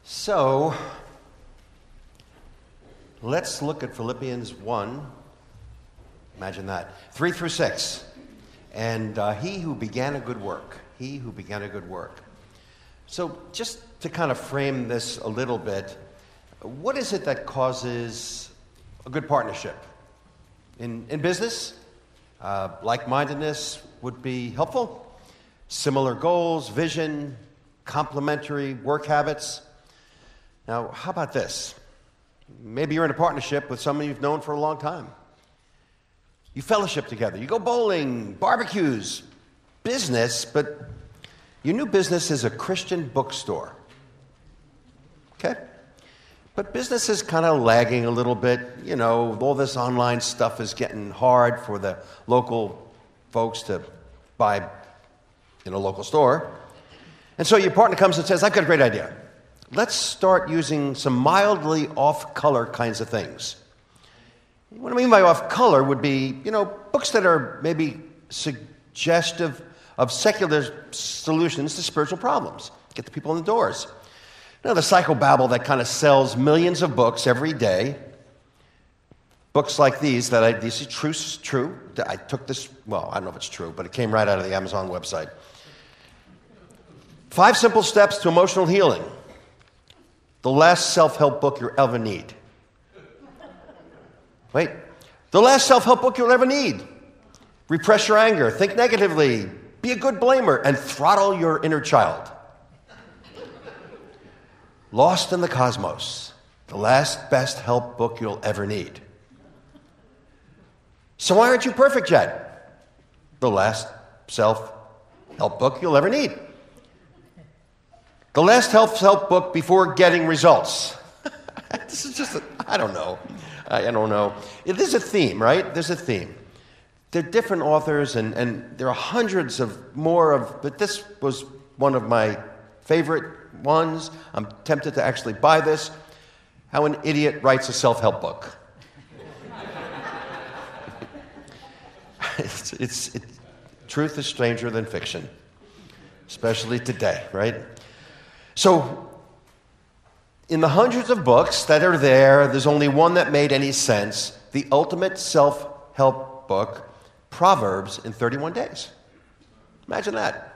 So, let's look at Philippians 1. Imagine that. 3 through 6. And he who began a good work. He who began a good work. So, just to kind of frame this a little bit, what is it that causes a good partnership? In business, like-mindedness would be helpful. Similar goals, vision, complementary work habits. Now, how about this? Maybe you're in a partnership with someone you've known for a long time. You fellowship together. You go bowling, barbecues, business, but your new business is a Christian bookstore. Okay? But business is kind of lagging a little bit. You know, all this online stuff is getting hard for the local folks to buy in a local store. And so your partner comes and says, I've got a great idea. Let's start using some mildly off-color kinds of things. What I mean by off-color would be, books that are maybe suggestive of secular solutions to spiritual problems. Get the people in the doors. The psychobabble that kind of sells millions of books every day. Books like these this is true. I took this, I don't know if it's true, but it came right out of the Amazon website. 5 Simple Steps to Emotional Healing. The last self-help book you'll ever need. Wait. The last self-help book you'll ever need. Repress your anger. Think negatively. Be a good blamer. And throttle your inner child. Lost in the Cosmos. The last best help book you'll ever need. So why aren't you perfect yet? The last self-help book you'll ever need. The last self-help book before getting results. This is just, I don't know. I don't know. There's a theme, right? There's a theme. There are different authors, and there are hundreds of more but this was one of my favorite ones. I'm tempted to actually buy this. How an Idiot Writes a Self-Help Book. Truth is stranger than fiction, especially today, right? So, in the hundreds of books that are there's only one that made any sense, the ultimate self-help book, Proverbs in 31 Days. Imagine that.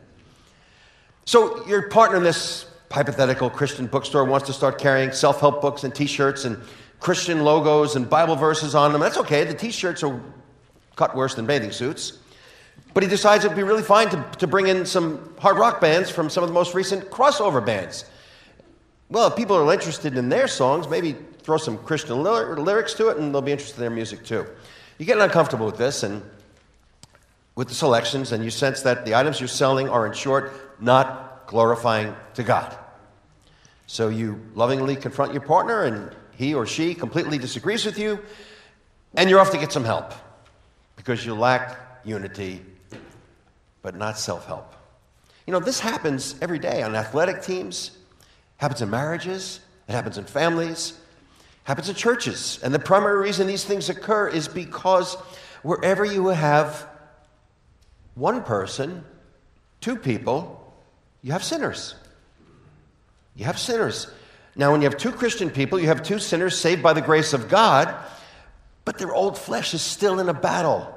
So, your partner in this hypothetical Christian bookstore wants to start carrying self-help books and t-shirts and Christian logos and Bible verses on them. That's okay. The t-shirts are cut worse than bathing suits. But he decides it would be really fine to bring in some hard rock bands from some of the most recent crossover bands. Well, if people are interested in their songs, maybe throw some Christian lyrics to it, and they'll be interested in their music too. You get uncomfortable with this and with the selections, and you sense that the items you're selling are, in short, not glorifying to God. So you lovingly confront your partner, and he or she completely disagrees with you, and you're off to get some help because you lack unity, but not self-help. This happens every day on athletic teams, happens in marriages, it happens in families, happens in churches. And the primary reason these things occur is because wherever you have one person, 2 people, you have sinners. You have sinners. Now, when you have 2 Christian people, you have 2 sinners saved by the grace of God, but their old flesh is still in a battle.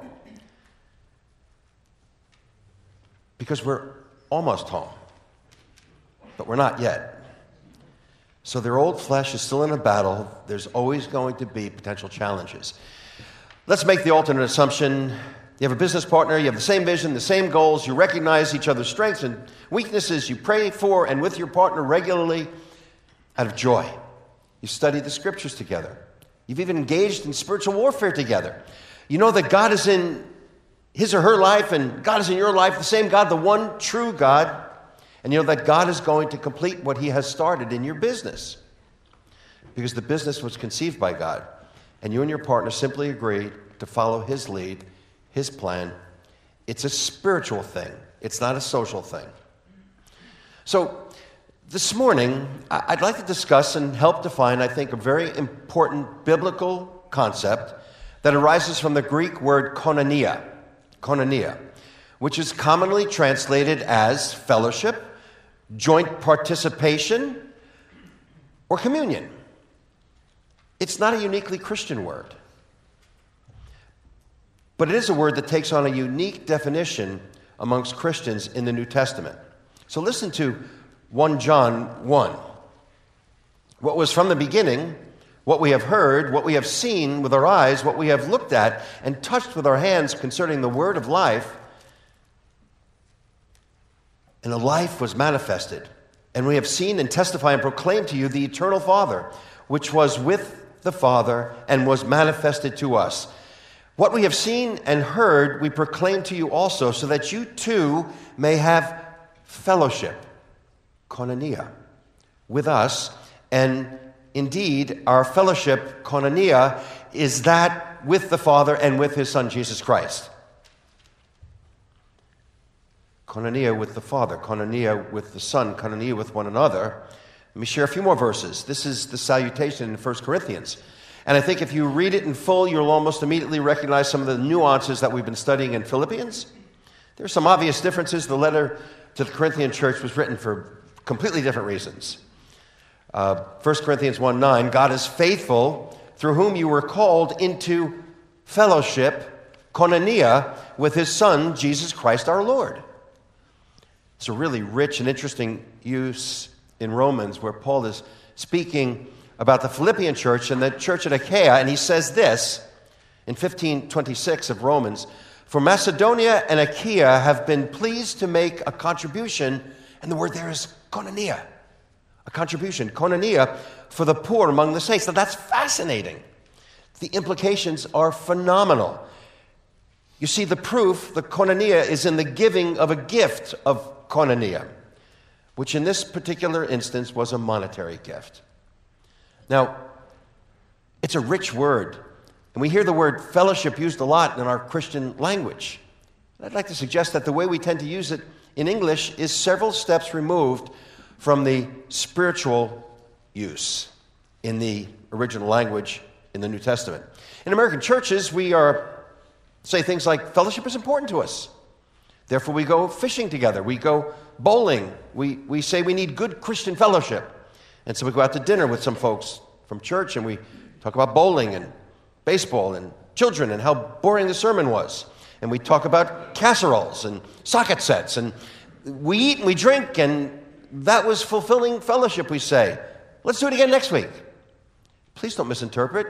Because we're almost home, but we're not yet. So their old flesh is still in a battle. There's always going to be potential challenges. Let's make the alternate assumption. You have a business partner, you have the same vision, the same goals, you recognize each other's strengths and weaknesses, you pray for and with your partner regularly out of joy. You study the scriptures together. You've even engaged in spiritual warfare together. You know that God is in his or her life, and God is in your life, the same God, the one true God. And you know that God is going to complete what he has started in your business. Because the business was conceived by God. And you and your partner simply agree to follow his lead, his plan. It's a spiritual thing. It's not a social thing. So this morning, I'd like to discuss and help define, I think, a very important biblical concept that arises from the Greek word koinonia, which is commonly translated as fellowship, joint participation, or communion. It's not a uniquely Christian word, but it is a word that takes on a unique definition amongst Christians in the New Testament. So listen to 1 John 1. What was from the beginning, what we have heard, what we have seen with our eyes, what we have looked at and touched with our hands concerning the word of life, and the life was manifested. And we have seen and testify and proclaim to you the eternal Father, which was with the Father and was manifested to us. What we have seen and heard, we proclaim to you also, so that you too may have fellowship, koinonia, with us. And indeed, our fellowship, koinonia, is that with the Father and with his Son, Jesus Christ. Koinonia with the Father, koinonia with the Son, koinonia with one another. Let me share a few more verses. This is the salutation in 1 Corinthians. And I think if you read it in full, you'll almost immediately recognize some of the nuances that we've been studying in Philippians. There are some obvious differences. The letter to the Corinthian church was written for completely different reasons. 1 Corinthians 1:9, God is faithful, through whom you were called into fellowship, koinonia, with his Son, Jesus Christ our Lord. It's a really rich and interesting use in Romans where Paul is speaking about the Philippian church and the church at Achaia, and he says this in 15:26 of Romans, for Macedonia and Achaia have been pleased to make a contribution, and the word there is koinonia, a contribution, koinonia, for the poor among the saints. Now that's fascinating. The implications are phenomenal. You see, the proof, the koinonia, is in the giving of a gift of koinonia, which in this particular instance was a monetary gift. Now, it's a rich word, and we hear the word fellowship used a lot in our Christian language. I'd like to suggest that the way we tend to use it in English is several steps removed from the spiritual use in the original language in the New Testament. In American churches, we say things like, fellowship is important to us. Therefore, we go fishing together. We go bowling. We say we need good Christian fellowship. And so we go out to dinner with some folks from church and we talk about bowling and baseball and children and how boring the sermon was. And we talk about casseroles and socket sets. And we eat and we drink, and that was fulfilling fellowship, we say. Let's do it again next week. Please don't misinterpret.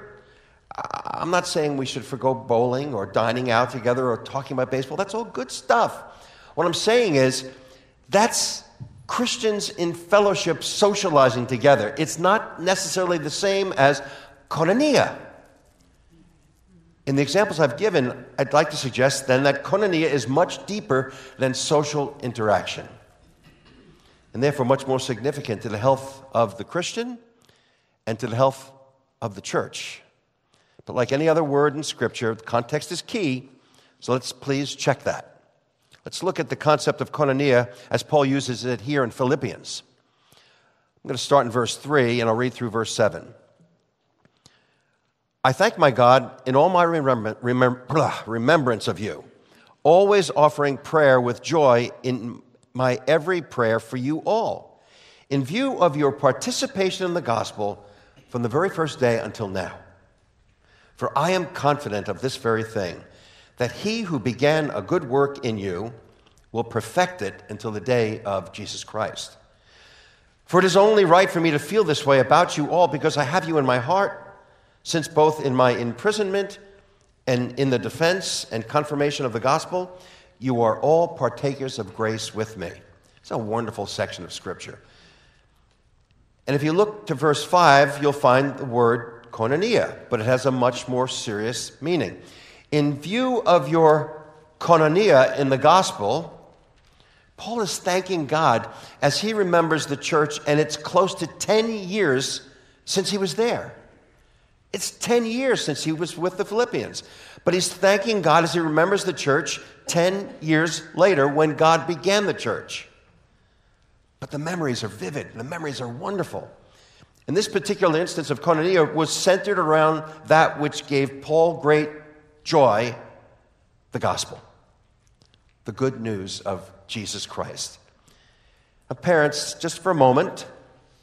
I'm not saying we should forgo bowling or dining out together or talking about baseball. That's all good stuff. What I'm saying is that's Christians in fellowship socializing together. It's not necessarily the same as koinonia. In the examples I've given, I'd like to suggest then that koinonia is much deeper than social interaction, and therefore much more significant to the health of the Christian and to the health of the church. But like any other word in Scripture, the context is key, so let's please check that. Let's look at the concept of koinonia as Paul uses it here in Philippians. I'm going to start in verse 3, and I'll read through verse 7. I thank my God in all my remembrance of you, always offering prayer with joy in my every prayer for you all, in view of your participation in the gospel from the very first day until now. For I am confident of this very thing, that he who began a good work in you will perfect it until the day of Jesus Christ. For it is only right for me to feel this way about you all, because I have you in my heart, since both in my imprisonment and in the defense and confirmation of the gospel, you are all partakers of grace with me. It's a wonderful section of Scripture. And if you look to verse 5, you'll find the word koinonia, but it has a much more serious meaning. In view of your koinonia in the gospel, Paul is thanking God as he remembers the church, and it's close to 10 years since he was there. It's 10 years since he was with the Philippians. But he's thanking God as he remembers the church 10 years later when God began the church. But the memories are vivid. The memories are wonderful. And this particular instance of koinonia was centered around that which gave Paul great joy, the gospel, the good news of Jesus Christ. Now, parents, just for a moment,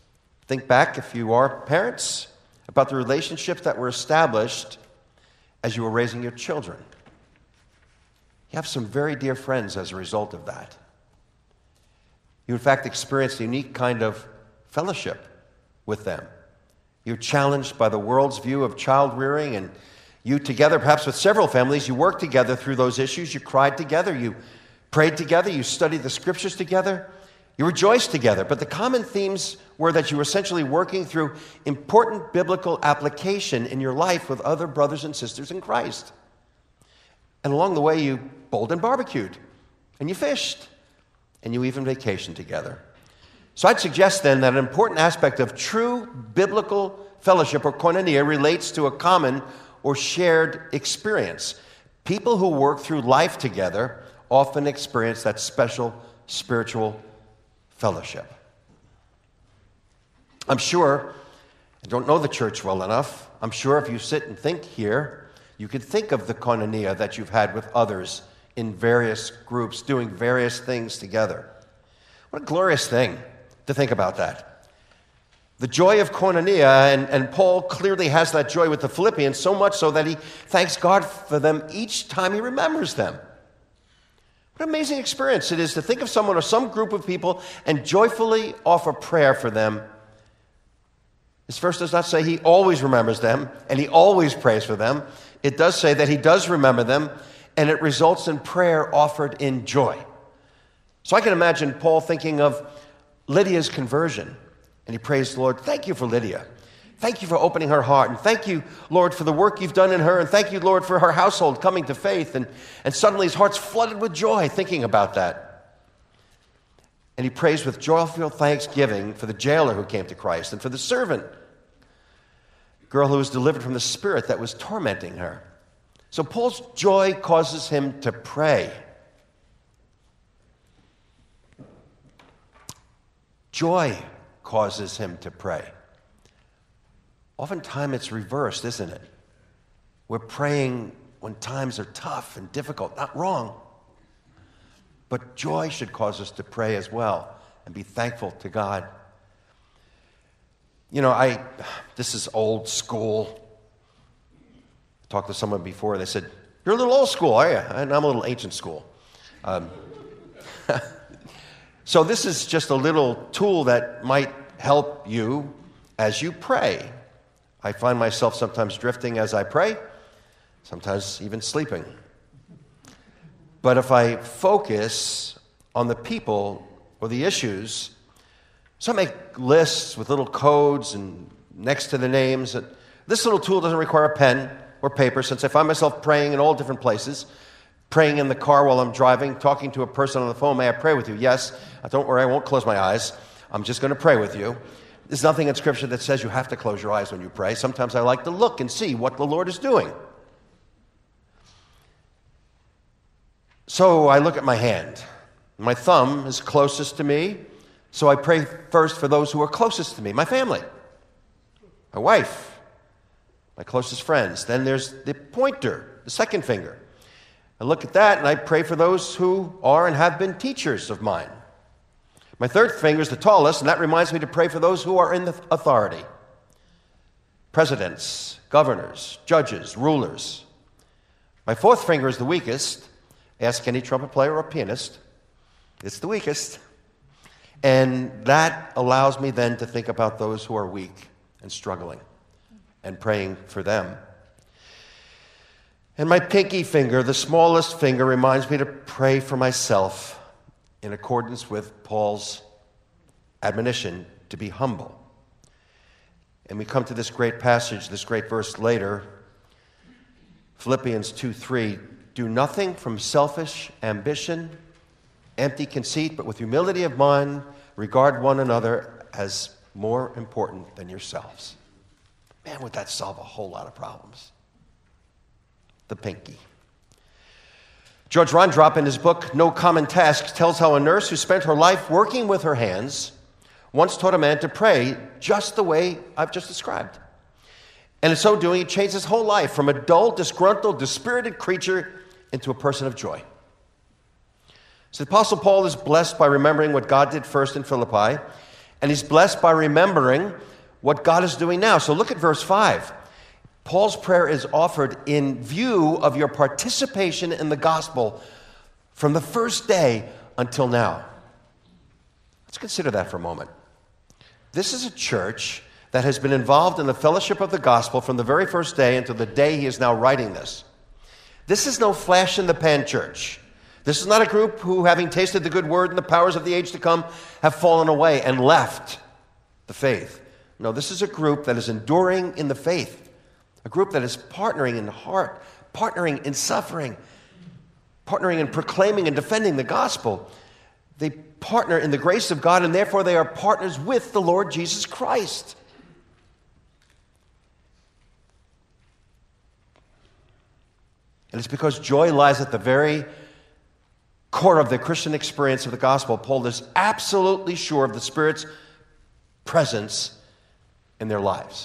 Think back, if you are parents, about the relationships that were established as you were raising your children. You have some very dear friends as a result of that. You, in fact, experienced a unique kind of fellowship with them. You're challenged by the world's view of child rearing, and you together, perhaps with several families, you worked together through those issues. You cried together, you prayed together, you studied the scriptures together, you rejoiced together. But the common themes were that you were essentially working through important biblical application in your life with other brothers and sisters in Christ. And along the way, you bowled and barbecued, and you fished, and you even vacationed together. So I'd suggest then that an important aspect of true biblical fellowship, or koinonia, relates to a common or shared experience. People who work through life together often experience that special spiritual fellowship. I'm sure, I don't know the church well enough, I'm sure if you sit and think here, you can think of the koinonia that you've had with others in various groups, doing various things together. What a glorious thing to think about that. The joy of koinonia, and Paul clearly has that joy with the Philippians, so much so that he thanks God for them each time he remembers them. What an amazing experience it is to think of someone or some group of people and joyfully offer prayer for them. This verse does not say he always remembers them and he always prays for them. It does say that he does remember them, and it results in prayer offered in joy. So I can imagine Paul thinking of Lydia's conversion, and he prays, Lord, thank you for Lydia. Thank you for opening her heart, and thank you, Lord, for the work you've done in her, and thank you, Lord, for her household coming to faith. And suddenly his heart's flooded with joy thinking about that. And he prays with joyful thanksgiving for the jailer who came to Christ, and for the servant girl who was delivered from the spirit that was tormenting her. So Paul's joy causes him to pray. Joy causes him to pray. Oftentimes it's reversed, isn't it? We're praying when times are tough and difficult. Not wrong. But joy should cause us to pray as well and be thankful to God. You know, this is old school. I talked to someone before, they said, you're a little old school, are you? And I'm a little ancient school. So this is just a little tool that might help you as you pray. I find myself sometimes drifting as I pray, sometimes even sleeping. But if I focus on the people or the issues, so I make lists with little codes and next to the names. This little tool doesn't require a pen or paper, since I find myself praying in all different places, praying in the car while I'm driving, talking to a person on the phone. May I pray with you? Yes. Don't worry, I won't close my eyes. I'm just going to pray with you. There's nothing in Scripture that says you have to close your eyes when you pray. Sometimes I like to look and see what the Lord is doing. So I look at my hand. My thumb is closest to me, so I pray first for those who are closest to me, my family, my wife, my closest friends. Then there's the pointer, the second finger. I look at that and I pray for those who are and have been teachers of mine. My third finger is the tallest, and that reminds me to pray for those who are in the authority. Presidents, governors, judges, rulers. My fourth finger is the weakest. Ask any trumpet player or pianist. It's the weakest. And that allows me then to think about those who are weak and struggling and praying for them. And my pinky finger, the smallest finger, reminds me to pray for myself in accordance with Paul's admonition to be humble. And we come to this great passage, this great verse later, Philippians 2:3. Do nothing from selfish ambition, empty conceit, but with humility of mind, regard one another as more important than yourselves. Man, would that solve a whole lot of problems. The pinky. George Rondrop, in his book, No Common Task, tells how a nurse who spent her life working with her hands once taught a man to pray just the way I've just described. And in so doing, he changed his whole life from a dull, disgruntled, dispirited creature into a person of joy. So the Apostle Paul is blessed by remembering what God did first in Philippi, And he's blessed by remembering what God is doing now. So look at verse 5. Paul's prayer is offered in view of your participation in the gospel from the first day until now. Let's consider that for a moment. This is a church that has been involved in the fellowship of the gospel from the very first day until the day he is now writing this. This is no flash-in-the-pan church. This is not a group who, having tasted the good word and the powers of the age to come, have fallen away and left the faith. No, this is a group that is enduring in the faith, a group that is partnering in heart, partnering in suffering, partnering in proclaiming and defending the gospel. They partner in the grace of God, and therefore they are partners with the Lord Jesus Christ. And it's because joy lies at the very core of the Christian experience of the gospel. Paul is absolutely sure of the Spirit's presence in their lives.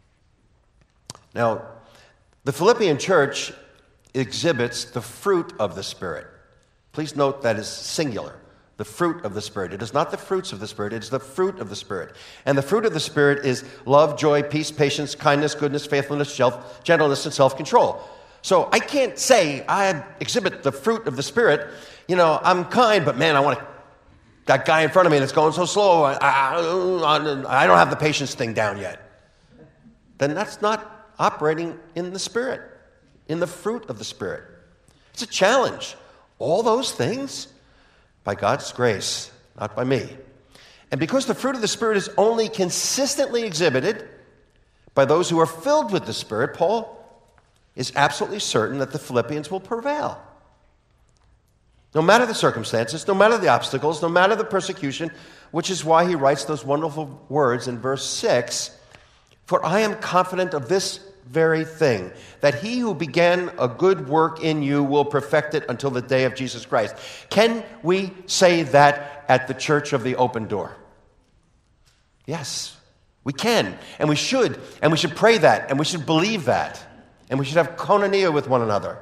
Now, the Philippian church exhibits the fruit of the Spirit. Please note that is singular, the fruit of the Spirit. It is not the fruits of the Spirit, it is the fruit of the Spirit. And the fruit of the Spirit is love, joy, peace, patience, kindness, goodness, faithfulness, gentleness, and self-control. So I can't say I exhibit the fruit of the Spirit. You know, I'm kind, but man, I want that guy in front of me that's going so slow, I don't have the patience thing down yet. Then that's not operating in the Spirit, in the fruit of the Spirit. It's a challenge. All those things by God's grace, not by me. And because the fruit of the Spirit is only consistently exhibited by those who are filled with the Spirit, Paul is absolutely certain that the Philippians will prevail. No matter the circumstances, no matter the obstacles, no matter the persecution, which is why he writes those wonderful words in verse 6, "For I am confident of this very thing, that he who began a good work in you will perfect it until the day of Jesus Christ." Can we say that at the Church of the Open Door? Yes, we can, and we should pray that, and we should believe that. And we should have koinonia with one another.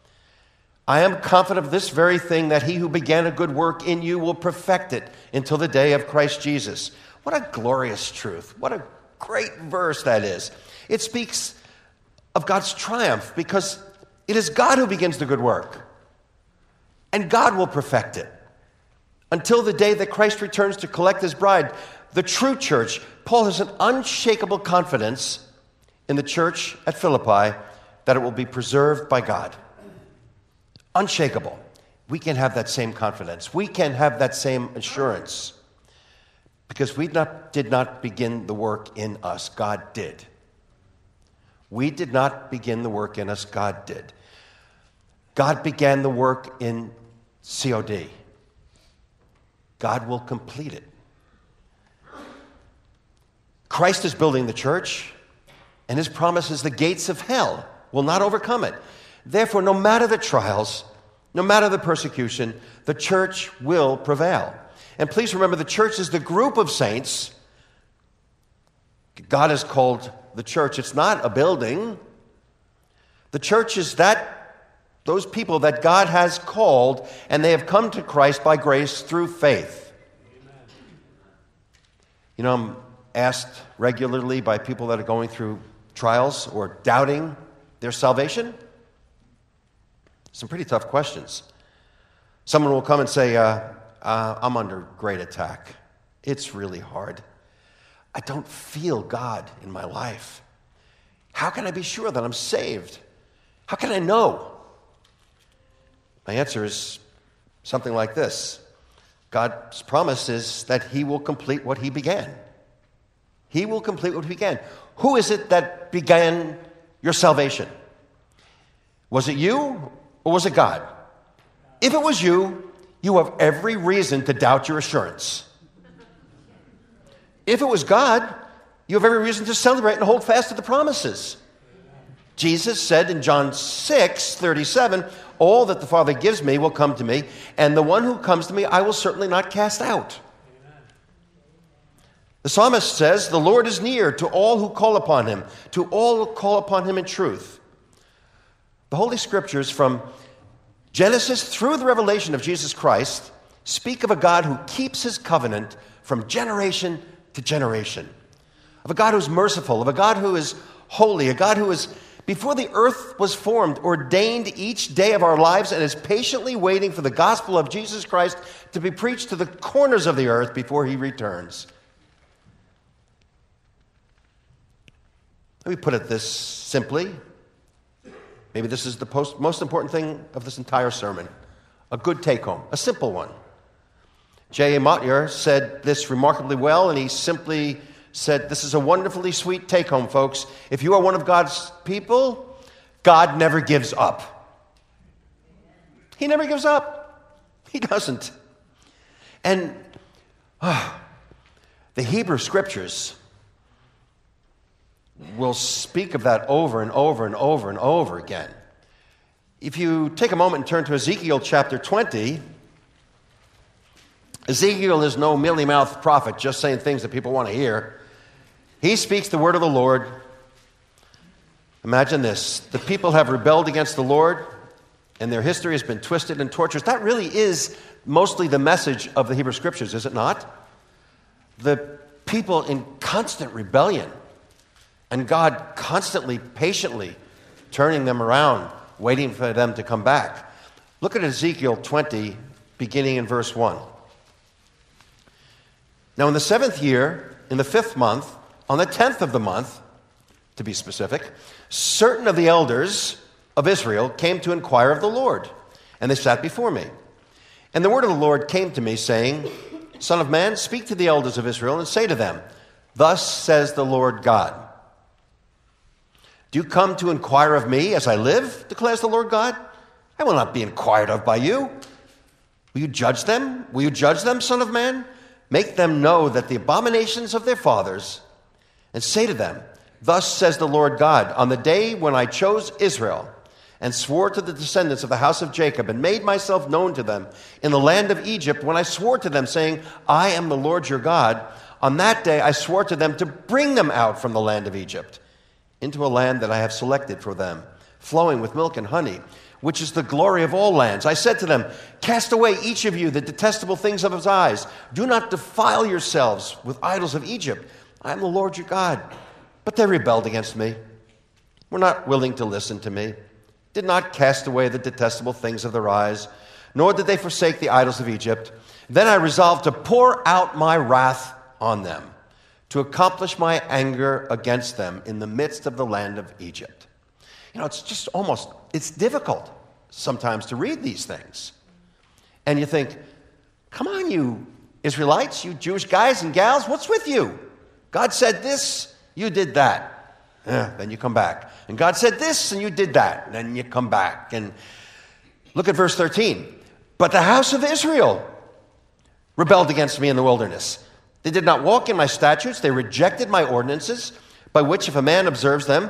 I am confident of this very thing, that he who began a good work in you will perfect it until the day of Christ Jesus. What a glorious truth. What a great verse that is. It speaks of God's triumph because it is God who begins the good work. And God will perfect it until the day that Christ returns to collect his bride. The true church, Paul has an unshakable confidence in the church at Philippi that it will be preserved by God. Unshakable. We can have that same confidence. We can have that same assurance because we did not begin the work in us. God did. We did not begin the work in us. God did. God began the work in COD. God will complete it. Christ is building the church, and his promise is the gates of hell will not overcome it. Therefore, no matter the trials, no matter the persecution, the church will prevail. And please remember, the church is the group of saints God has called the church. It's not a building. The church is those people that God has called, and they have come to Christ by grace through faith. Amen. You know, I'm asked regularly by people that are going through trials or doubting their salvation some pretty tough questions. Someone will come and say, I'm under great attack. It's really hard. I don't feel God in my life. How can I be sure that I'm saved? How can I know? My answer is something like this. God's promise is that he will complete what he began. He will complete what he began. Who is it that began your salvation? Was it you or was it God? If it was you, you have every reason to doubt your assurance. If it was God, you have every reason to celebrate and hold fast to the promises. Jesus said in John 6:37, all that the Father gives me will come to me, and the one who comes to me I will certainly not cast out. The psalmist says, the Lord is near to all who call upon him, to all who call upon him in truth. The Holy Scriptures from Genesis through the revelation of Jesus Christ speak of a God who keeps his covenant from generation to generation, of a God who's merciful, of a God who is holy, a God who is, before the earth was formed, ordained each day of our lives and is patiently waiting for the gospel of Jesus Christ to be preached to the corners of the earth before he returns. Let me put it this simply. Maybe this is the most important thing of this entire sermon. A good take-home, a simple one. J.A. Motyer said this remarkably well, and he simply said, this is a wonderfully sweet take-home, folks. If you are one of God's people, God never gives up. He never gives up. He doesn't. And the Hebrew Scriptures will speak of that over and over and over and over again. If you take a moment and turn to Ezekiel chapter 20, Ezekiel is no mealy-mouthed prophet just saying things that people want to hear. He speaks the word of the Lord. Imagine this. The people have rebelled against the Lord, and their history has been twisted and tortured. That really is mostly the message of the Hebrew Scriptures, is it not? The people in constant rebellion, and God constantly, patiently turning them around, waiting for them to come back. Look at Ezekiel 20, beginning in verse 1. Now in the 7th year, in the 5th month, on the 10th of the month, to be specific, certain of the elders of Israel came to inquire of the Lord, and they sat before me. And the word of the Lord came to me, saying, Son of man, speak to the elders of Israel, and say to them, Thus says the Lord God. Do you come to inquire of me as I live, declares the Lord God? I will not be inquired of by you. Will you judge them? Will you judge them, Son of man? Make them know that the abominations of their fathers, and say to them, Thus says the Lord God, on the day when I chose Israel, and swore to the descendants of the house of Jacob, and made myself known to them in the land of Egypt, when I swore to them, saying, I am the Lord your God, on that day I swore to them to bring them out from the land of Egypt, into a land that I have selected for them, flowing with milk and honey, which is the glory of all lands. I said to them, Cast away each of you the detestable things of his eyes. Do not defile yourselves with idols of Egypt. I am the Lord your God. But they rebelled against me, were not willing to listen to me, did not cast away the detestable things of their eyes, nor did they forsake the idols of Egypt. Then I resolved to pour out my wrath on them, to accomplish my anger against them in the midst of the land of Egypt. You know, it's difficult sometimes to read these things. And you think, come on, you Israelites, you Jewish guys and gals, what's with you? God said this, you did that. Then you come back. And God said this, and you did that. And then you come back. And look at verse 13. But the house of Israel rebelled against me in the wilderness. They did not walk in my statutes. They rejected my ordinances, by which if a man observes them,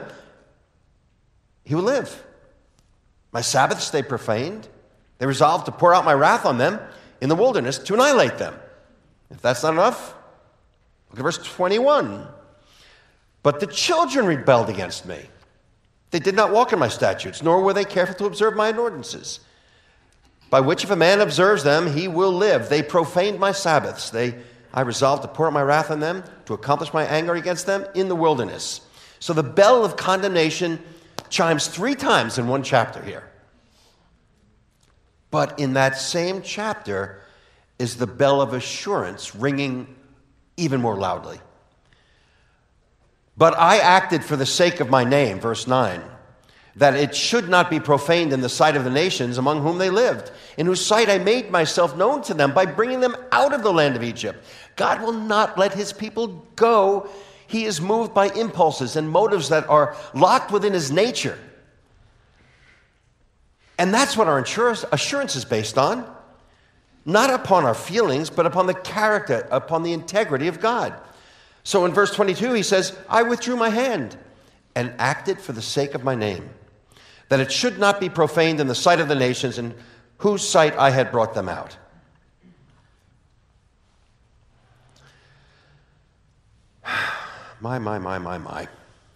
he will live. My Sabbaths they profaned. They resolved to pour out my wrath on them in the wilderness to annihilate them. If that's not enough, look at verse 21. But the children rebelled against me. They did not walk in my statutes, nor were they careful to observe my ordinances, by which if a man observes them, he will live. They profaned my Sabbaths. I resolved to pour out my wrath on them, to accomplish my anger against them in the wilderness. So the bell of condemnation chimes 3 times in one chapter here. But in that same chapter is the bell of assurance ringing even more loudly. But I acted for the sake of my name, verse 9, that it should not be profaned in the sight of the nations among whom they lived, in whose sight I made myself known to them by bringing them out of the land of Egypt. God will not let his people go. He is moved by impulses and motives that are locked within his nature. And that's what our assurance is based on. Not upon our feelings, but upon the character, upon the integrity of God. So in verse 22, he says, I withdrew my hand and acted for the sake of my name, that it should not be profaned in the sight of the nations in whose sight I had brought them out. My.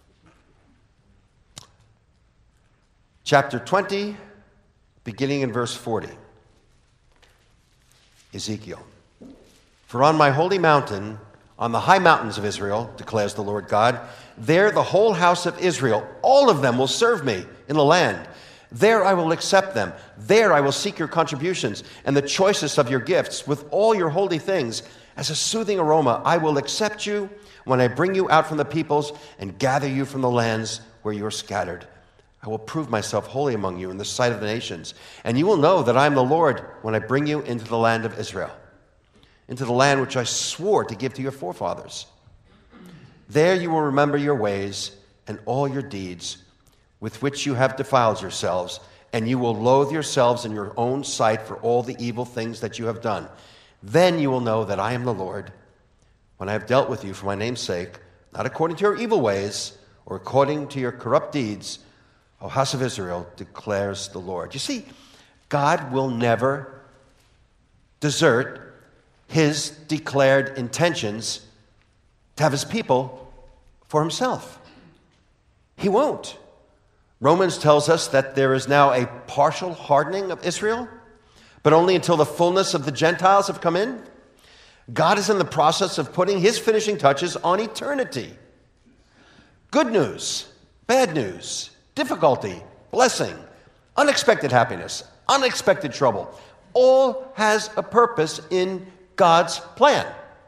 Chapter 20, beginning in verse 40. Ezekiel. For on my holy mountain on the high mountains of Israel, declares the Lord God. There the whole house of Israel, all of them will serve me in the land. There I will accept them. There I will seek your contributions and the choicest of your gifts with all your holy things. As a soothing aroma, I will accept you when I bring you out from the peoples and gather you from the lands where you are scattered. I will prove myself holy among you in the sight of the nations, and you will know that I am the Lord when I bring you into the land of Israel, into the land which I swore to give to your forefathers. There you will remember your ways and all your deeds with which you have defiled yourselves, and you will loathe yourselves in your own sight for all the evil things that you have done. Then you will know that I am the Lord, when I have dealt with you for my name's sake, not according to your evil ways or according to your corrupt deeds, O house of Israel, declares the Lord. You see, God will never desert his declared intentions to have his people for himself. He won't. Romans tells us that there is now a partial hardening of Israel, but only until the fullness of the Gentiles have come in. God is in the process of putting his finishing touches on eternity. Good news, bad news, difficulty, blessing, unexpected happiness, unexpected trouble, all has a purpose in God's plan.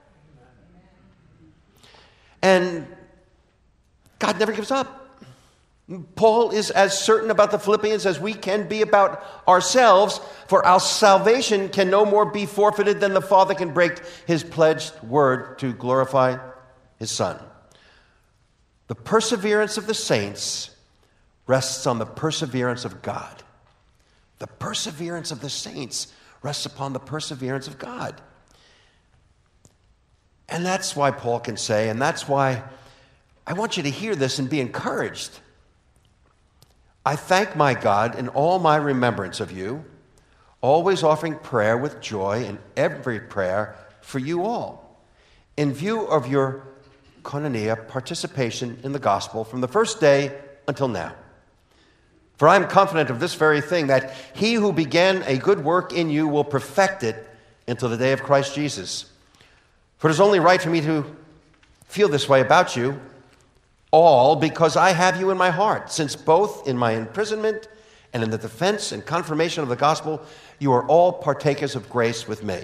And God never gives up. Paul is as certain about the Philippians as we can be about ourselves, for our salvation can no more be forfeited than the Father can break his pledged word to glorify his Son. The perseverance of the saints rests on the perseverance of God. The perseverance of the saints rests upon the perseverance of God. And that's why Paul can say, and that's why I want you to hear this and be encouraged. I thank my God in all my remembrance of you, always offering prayer with joy in every prayer for you all, in view of your koinonia, participation in the gospel from the first day until now. For I am confident of this very thing, that he who began a good work in you will perfect it until the day of Christ Jesus. For it is only right for me to feel this way about you, all because I have you in my heart, since both in my imprisonment and in the defense and confirmation of the gospel, you are all partakers of grace with me.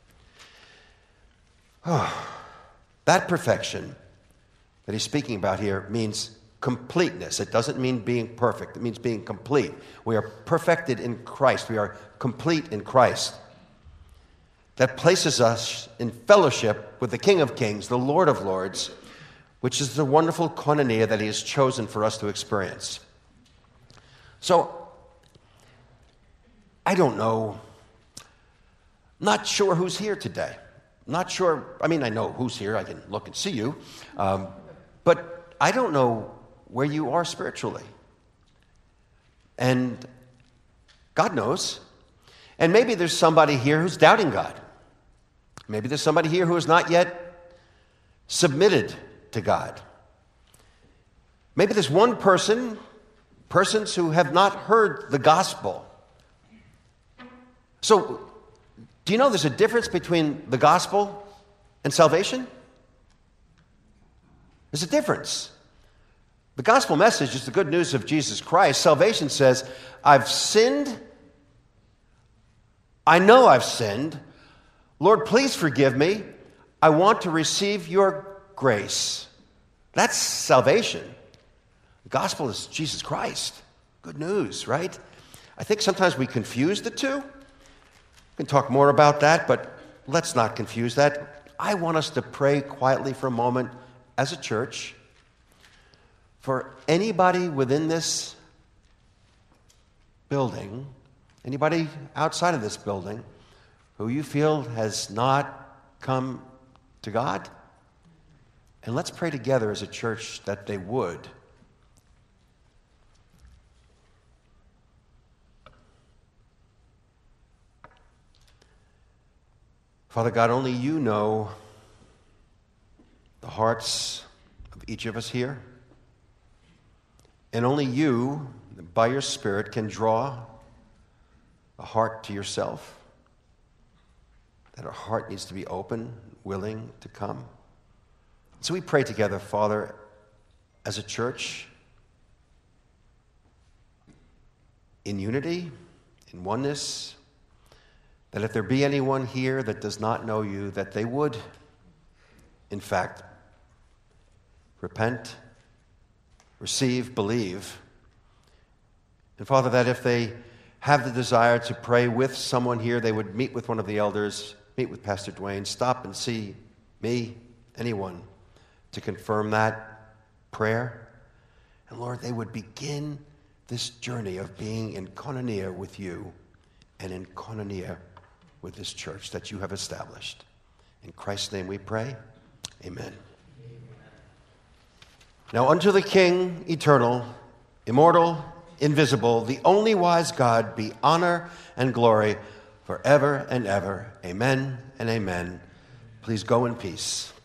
That perfection that he's speaking about here means completeness. It doesn't mean being perfect. It means being complete. We are perfected in Christ. We are complete in Christ. That places us in fellowship with the King of Kings, the Lord of Lords, which is the wonderful koinonia that he has chosen for us to experience. So, I don't know. Not sure who's here today. Not sure. I mean, I know who's here. I can look and see you. But I don't know where you are spiritually. And God knows. And maybe there's somebody here who's doubting God. Maybe there's somebody here who has not yet submitted to God. Maybe there's one persons who have not heard the gospel. So, do you know there's a difference between the gospel and salvation? There's a difference. The gospel message is the good news of Jesus Christ. Salvation says, I've sinned. I know I've sinned. Lord, please forgive me. I want to receive your grace. That's salvation. The gospel is Jesus Christ. Good news, right? I think sometimes we confuse the two. We can talk more about that, but let's not confuse that. I want us to pray quietly for a moment as a church for anybody within this building, anybody outside of this building, who you feel has not come to God. And let's pray together as a church that they would. Father God, only you know the hearts of each of us here. And only you, by your Spirit, can draw a heart to yourself. That our heart needs to be open, willing to come. So we pray together, Father, as a church, in unity, in oneness, that if there be anyone here that does not know you, that they would, in fact, repent, receive, believe. And Father, that if they have the desire to pray with someone here, they would meet with one of the elders, meet with Pastor Dwayne, stop and see me, anyone, to confirm that prayer. And Lord, they would begin this journey of being in koinonia with you and in koinonia with this church that you have established. In Christ's name we pray. Amen. Now unto the King, eternal, immortal, invisible, the only wise God, be honor and glory forever and ever. Amen and amen. Please go in peace.